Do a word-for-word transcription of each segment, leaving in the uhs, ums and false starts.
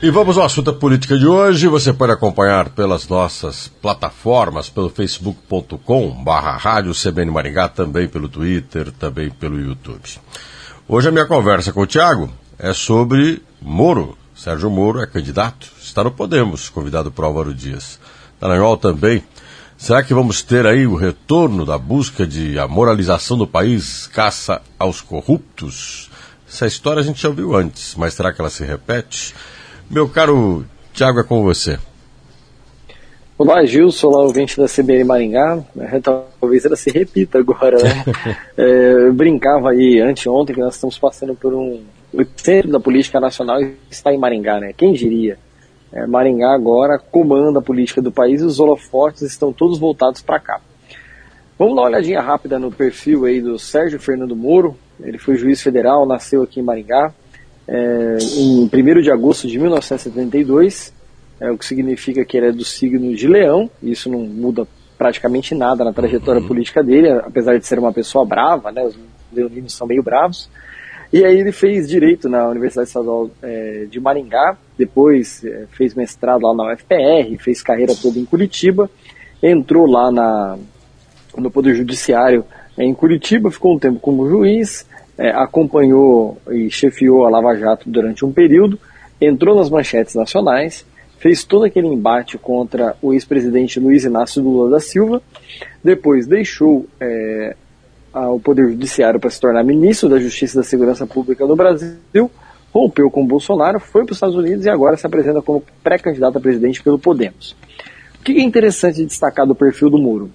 E vamos ao assunto da política de hoje. Você pode acompanhar pelas nossas plataformas, pelo facebook ponto com barra rádio C B N Maringá, também pelo Twitter, também pelo YouTube. Hoje a minha conversa com o Thiago é sobre Moro. Sérgio Moro é candidato, está no Podemos, convidado por Álvaro Dias. Dallagnol também. Será que vamos ter aí o retorno da busca de a moralização do país, caça aos corruptos? Essa história a gente já ouviu antes, mas será que ela se repete? Meu caro Thiago, é com você. Olá, Gilson, olá, ouvinte da C B N Maringá. Talvez ela se repita agora, né? é, eu brincava aí anteontem que nós estamos passando por um... O centro da política nacional está em Maringá, né? Quem diria? É, Maringá agora comanda a política do país e os holofotes estão todos voltados para cá. Vamos dar uma olhadinha rápida no perfil aí do Sérgio Fernando Moro. Ele foi juiz federal, nasceu aqui em Maringá. É, em primeiro de agosto de mil novecentos e setenta e dois, é, o que significa que ele é do signo de Leão. Isso não muda praticamente nada na trajetória uhum. política dele, apesar de ser uma pessoa brava, né? Os leoninos são meio bravos. E aí ele fez Direito na Universidade Estadual é, de Maringá, depois é, fez mestrado lá na U F P R, fez carreira toda em Curitiba, entrou lá na, no Poder Judiciário é, em Curitiba, ficou um tempo como juiz, É, acompanhou e chefiou a Lava Jato durante um período, entrou nas manchetes nacionais, fez todo aquele embate contra o ex-presidente Luiz Inácio Lula da Silva, depois deixou é, a, o Poder Judiciário para se tornar ministro da Justiça e da Segurança Pública do Brasil, rompeu com o Bolsonaro, foi para os Estados Unidos e agora se apresenta como pré-candidato a presidente pelo Podemos. O que é interessante de destacar do perfil do Moro?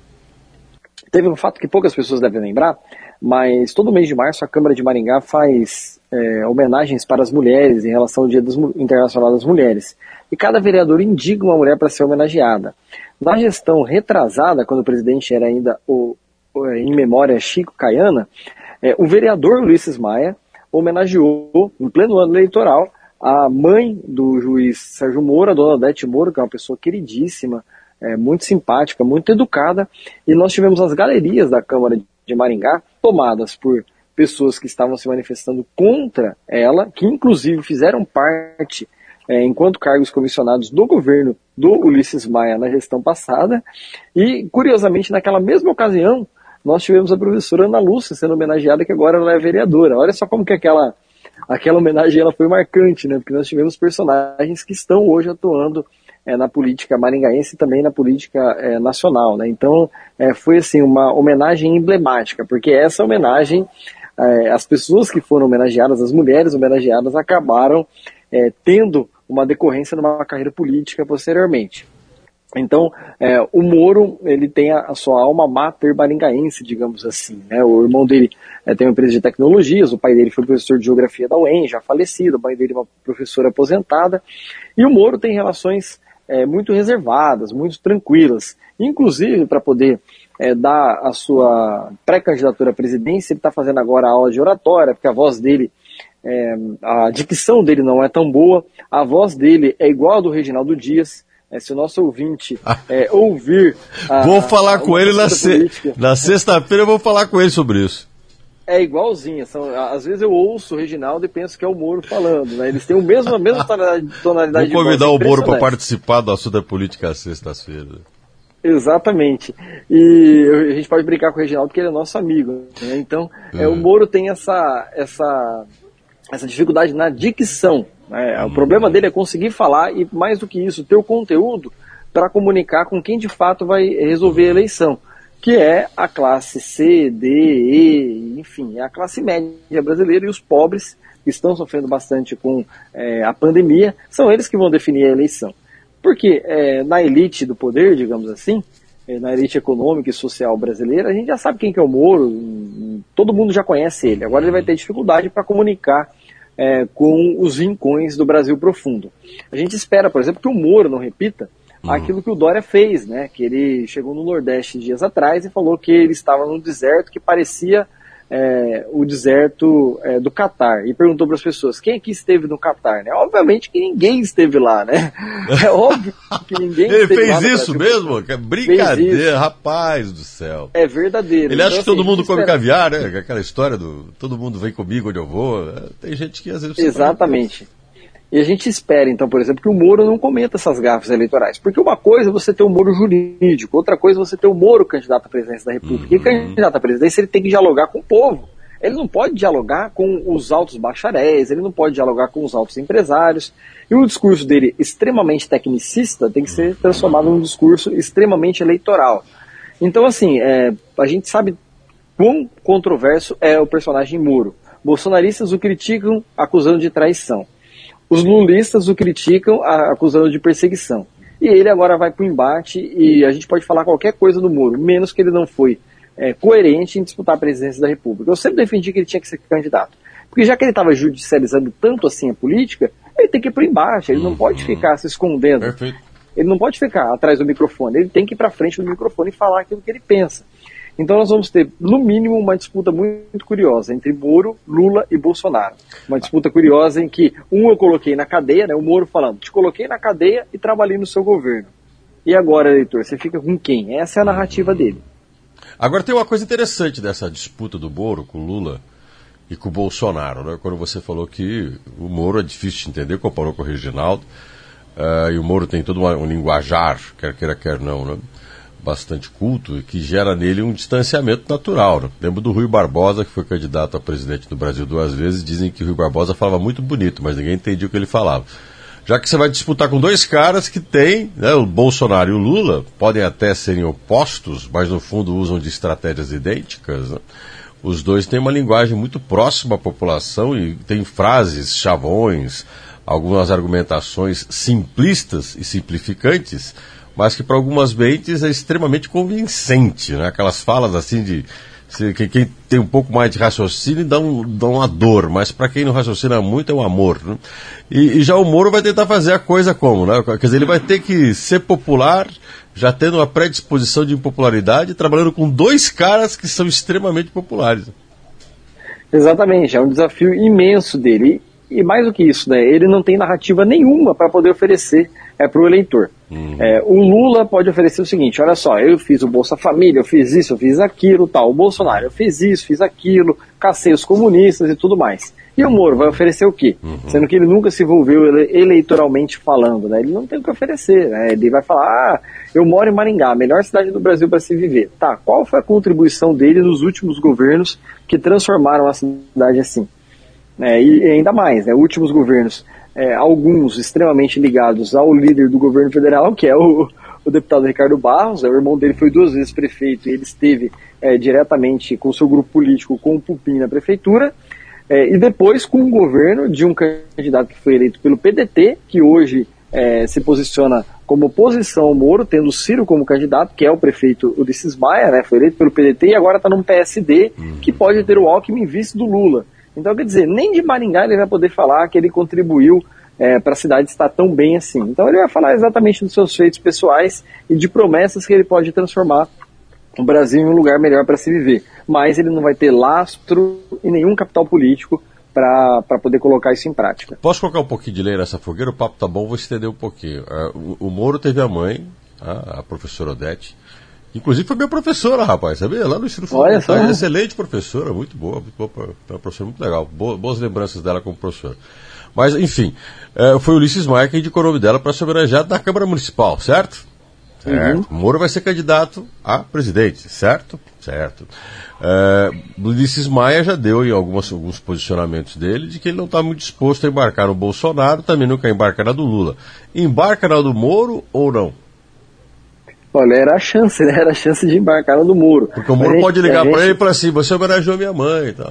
Teve um fato que poucas pessoas devem lembrar, mas todo mês de março a Câmara de Maringá faz é, homenagens para as mulheres em relação ao Dia das, Internacional das Mulheres. E cada vereador indica uma mulher para ser homenageada. Na gestão retrasada, quando o presidente era ainda o, o em memória Chico Caiana, é, o vereador Ulisses Maia homenageou, em pleno ano eleitoral, a mãe do juiz Sérgio Moro, a dona Odete Moro, que é uma pessoa queridíssima, é, muito simpática, muito educada, e nós tivemos as galerias da Câmara de Maringá tomadas por pessoas que estavam se manifestando contra ela, que inclusive fizeram parte, é, enquanto cargos comissionados do governo do Ulisses Maia na gestão passada, e curiosamente naquela mesma ocasião nós tivemos a professora Ana Lúcia sendo homenageada, que agora ela é vereadora. Olha só como que aquela, aquela homenagem ela foi marcante, né? Porque nós tivemos personagens que estão hoje atuando É, na política maringaense e também na política é, nacional, né? Então é, foi assim uma homenagem emblemática, porque essa homenagem, é, as pessoas que foram homenageadas, as mulheres homenageadas, acabaram é, tendo uma decorrência numa carreira política posteriormente. Então é, o Moro, ele tem a, a sua alma mater maringaense, digamos assim, né? O irmão dele é, tem uma empresa de tecnologias, o pai dele foi professor de geografia da U E M, já falecido, o pai dele é uma professora aposentada, e o Moro tem relações É, muito reservadas, muito tranquilas. Inclusive, para poder é, dar a sua pré-candidatura à presidência, ele está fazendo agora a aula de oratória, porque a voz dele, é, a dicção dele não é tão boa, a voz dele é igual a do Reginaldo Dias. É, se o nosso ouvinte é, ouvir... A, vou falar a, com ele na, se... na sexta-feira, eu vou falar com ele sobre isso. É igualzinha, são, às vezes eu ouço o Reginaldo e penso que é o Moro falando, né? Eles têm o mesmo, a mesma tonalidade de voz. Vou convidar o Moro para participar do assunto da política às sextas-feiras. Exatamente. E a gente pode brincar com o Reginaldo porque ele é nosso amigo, né? Então, é. É, o Moro tem essa, essa, essa dificuldade na dicção, né? O hum. problema dele é conseguir falar e, mais do que isso, ter o conteúdo para comunicar com quem de fato vai resolver a eleição, que é a classe C, D, E, enfim, a classe média brasileira, e os pobres, que estão sofrendo bastante com é, a pandemia, são eles que vão definir a eleição. Porque é, na elite do poder, digamos assim, é, na elite econômica e social brasileira, a gente já sabe quem que é o Moro, todo mundo já conhece ele, agora ele vai ter dificuldade para comunicar é, com os rincões do Brasil profundo. A gente espera, por exemplo, que o Moro não repita aquilo que o Dória fez, né? Que ele chegou no Nordeste dias atrás e falou que ele estava num deserto que parecia é, o deserto é, do Catar, e perguntou para as pessoas, quem aqui esteve no Catar, né? Obviamente que ninguém esteve lá, né? É óbvio que ninguém ele esteve fez lá. Ele fez isso mesmo? Que brincadeira, rapaz do céu. É verdadeiro. Ele acha então, que todo assim, mundo come espera... caviar, né? Aquela história do todo mundo vem comigo onde eu vou. Tem gente que às vezes... Exatamente. E a gente espera, então, por exemplo, que o Moro não cometa essas gafes eleitorais. Porque uma coisa é você ter o Moro jurídico, outra coisa é você ter o Moro candidato à presidência da República. Uhum. E candidato à presidência, ele tem que dialogar com o povo. Ele não pode dialogar com os altos bacharéis, ele não pode dialogar com os altos empresários. E o discurso dele, extremamente tecnicista, tem que ser transformado num discurso extremamente eleitoral. Então, assim, é, a gente sabe quão controverso é o personagem Moro. Bolsonaristas o criticam acusando de traição. Os lulistas o criticam acusando de perseguição. E ele agora vai para o embate e a gente pode falar qualquer coisa do Moro, menos que ele não foi é, coerente em disputar a presidência da República. Eu sempre defendi que ele tinha que ser candidato. Porque já que ele estava judicializando tanto assim a política, ele tem que ir para o embate, ele não pode ficar se escondendo. Perfeito. Ele não pode ficar atrás do microfone, ele tem que ir para frente do microfone e falar aquilo que ele pensa. Então nós vamos ter, no mínimo, uma disputa muito curiosa entre Moro, Lula e Bolsonaro. Uma disputa curiosa em que um eu coloquei na cadeia, né, o Moro falando, te coloquei na cadeia e trabalhei no seu governo. E agora, eleitor, você fica com quem? Essa é a narrativa dele. Agora tem uma coisa interessante dessa disputa do Moro com o Lula e com o Bolsonaro, né? Quando você falou que o Moro é difícil de entender, comparou com o Reginaldo, uh, e o Moro tem todo uma, um linguajar, quer queira, quer não, né? Bastante culto, que gera nele um distanciamento natural. Né? Lembro do Rui Barbosa, que foi candidato a presidente do Brasil duas vezes, dizem que o Rui Barbosa falava muito bonito, mas ninguém entendia o que ele falava. Já que você vai disputar com dois caras que têm, né, o Bolsonaro e o Lula, podem até serem opostos, mas no fundo usam de estratégias idênticas, né? Os dois têm uma linguagem muito próxima à população e têm frases, chavões, algumas argumentações simplistas e simplificantes, mas que para algumas mentes é extremamente convincente, né? Aquelas falas assim de... Se, que, quem tem um pouco mais de raciocínio dá, um, dá uma dor, mas para quem não raciocina muito é um amor, né? E, e já o Moro vai tentar fazer a coisa como, né? Quer dizer, ele vai ter que ser popular, já tendo uma predisposição de impopularidade, trabalhando com dois caras que são extremamente populares. Exatamente, é um desafio imenso dele. E, e mais do que isso, né? Ele não tem narrativa nenhuma para poder oferecer é, para o eleitor. Uhum. É, o Lula pode oferecer o seguinte, olha só, eu fiz o Bolsa Família, eu fiz isso, eu fiz aquilo, tal. O Bolsonaro, eu fiz isso, fiz aquilo, cacei os comunistas e tudo mais. E o Moro vai oferecer o quê? Uhum. Sendo que ele nunca se envolveu ele, eleitoralmente falando, né? Ele não tem o que oferecer, né? Ele vai falar, ah, eu moro em Maringá, a melhor cidade do Brasil para se viver. Tá, qual foi a contribuição dele nos últimos governos que transformaram a cidade assim? É, e ainda mais, né? Últimos governos, é, alguns extremamente ligados ao líder do governo federal, que é o, o deputado Ricardo Barros, né? O irmão dele foi duas vezes prefeito e ele esteve é, diretamente com o seu grupo político, com o Pupim na prefeitura, é, e depois com o governo de um candidato que foi eleito pelo P D T, que hoje é, se posiciona como oposição ao Moro, tendo o Ciro como candidato, que é o prefeito Ulisses Maia, né? Foi eleito pelo P D T e agora está num P S D, que pode ter o Alckmin vice do Lula. Então, quer dizer, nem de Maringá ele vai poder falar que ele contribuiu é, para a cidade estar tão bem assim. Então ele vai falar exatamente dos seus feitos pessoais e de promessas que ele pode transformar o Brasil em um lugar melhor para se viver. Mas ele não vai ter lastro e nenhum capital político para poder colocar isso em prática. Posso colocar um pouquinho de lenha nessa fogueira? O papo tá bom, vou estender um pouquinho. Uh, o, o Moro teve a mãe, a, a professora Odete. Inclusive foi minha professora, rapaz, sabia? Lá no Ensino Fundamental, excelente professora, muito boa, muito boa, uma professora muito legal, boas, boas lembranças dela como professora. Mas, enfim, é, foi o Ulisses Maia que indicou o nome dela para ser homenageado na Câmara Municipal, certo? Certo. Uhum. Moro vai ser candidato a presidente, certo? Certo. É, Ulisses Maia já deu em algumas, alguns posicionamentos dele de que ele não está muito disposto a embarcar no Bolsonaro, também não quer embarcar na do Lula. Embarca na do Moro ou não? Olha, era a chance, né? Era a chance de embarcar no do Moro. Porque o Moro gente, pode ligar gente... para ele e falar assim, você homenageou minha mãe e tal.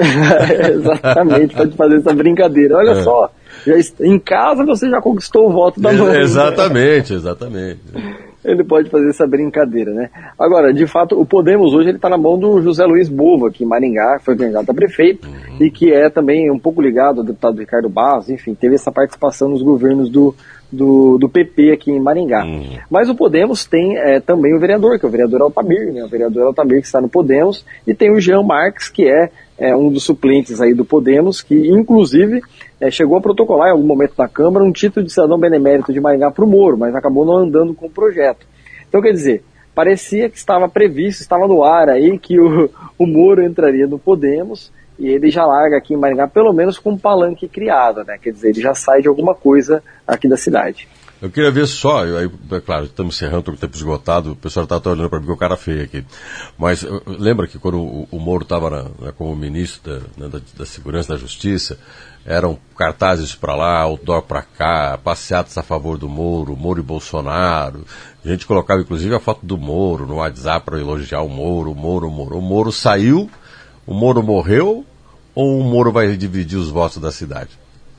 Exatamente, pode fazer essa brincadeira. Olha é. só, já est... em casa você já conquistou o voto da mãe. Exatamente, né? exatamente. Ele pode fazer essa brincadeira, né? Agora, de fato, o Podemos hoje ele está na mão do José Luiz Bova, aqui em Maringá, que foi candidato a prefeito, uhum. e que é também um pouco ligado ao deputado Ricardo Barros, enfim, teve essa participação nos governos do, do, do P P aqui em Maringá. Uhum. Mas o Podemos tem é, também o vereador, que é o vereador Altamir, né? O vereador Altamir que está no Podemos, e tem o Jean Marques, que é, é um dos suplentes aí do Podemos, que inclusive é, chegou a protocolar em algum momento na Câmara um título de cidadão benemérito de Maringá para o Moro, mas acabou não andando com o projeto. Então, quer dizer, parecia que estava previsto, estava no ar aí que o, o Moro entraria no Podemos e ele já larga aqui em Maringá pelo menos com um palanque criado, né? Quer dizer, ele já sai de alguma coisa aqui da cidade. Eu queria ver só, aí, é claro, estamos encerrando, estou com o tempo esgotado, o pessoal está olhando para mim com o cara feio aqui. Mas lembra que quando o, o Moro estava como ministro da, né, da, da Segurança e da Justiça, eram cartazes para lá, outdoor para cá, passeatas a favor do Moro, Moro e Bolsonaro. A gente colocava inclusive a foto do Moro no WhatsApp para elogiar o Moro, o Moro, o Moro. O Moro saiu, o Moro morreu ou o Moro vai dividir os votos da cidade?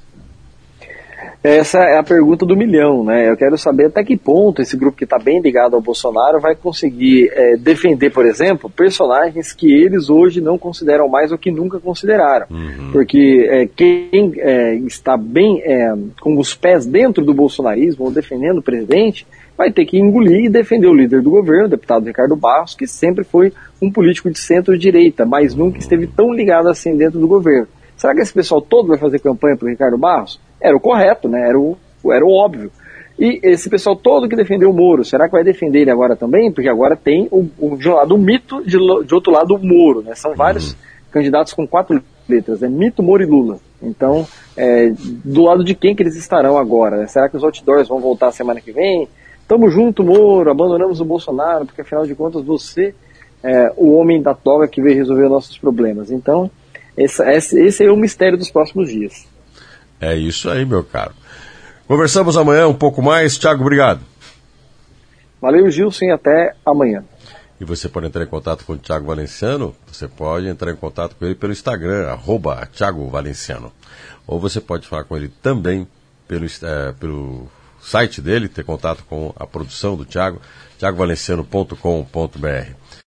Essa é a pergunta do milhão, né? Eu quero saber até que ponto esse grupo que está bem ligado ao Bolsonaro vai conseguir é, defender, por exemplo, personagens que eles hoje não consideram mais ou que nunca consideraram. Uhum. Porque é, quem é, está bem é, com os pés dentro do bolsonarismo ou defendendo o presidente vai ter que engolir e defender o líder do governo, o deputado Ricardo Barros, que sempre foi um político de centro-direita, mas nunca esteve tão ligado assim dentro do governo. Será que esse pessoal todo vai fazer campanha para o Ricardo Barros? Era o correto, né? Era o, era o óbvio. E esse pessoal todo que defendeu o Moro, será que vai defender ele agora também? Porque agora tem, o, o, de um lado, o mito, de, de outro lado, o Moro, né? São vários uhum. candidatos com quatro letras, né? Mito, Moro e Lula. Então, é, do lado de quem que eles estarão agora? Né? Será que os outdoors vão voltar semana que vem? Tamo junto, Moro, abandonamos o Bolsonaro, porque afinal de contas você é o homem da toga que veio resolver nossos problemas. Então, esse, esse é o mistério dos próximos dias. É isso aí, meu caro. Conversamos amanhã um pouco mais. Thiago, obrigado. Valeu, Gilson, e até amanhã. E você pode entrar em contato com o Thiago Valenciano, você pode entrar em contato com ele pelo Instagram, arroba Thiago Valenciano. Ou você pode falar com ele também pelo, é, pelo site dele, ter contato com a produção do Thiago, thiago valenciano ponto com ponto b r.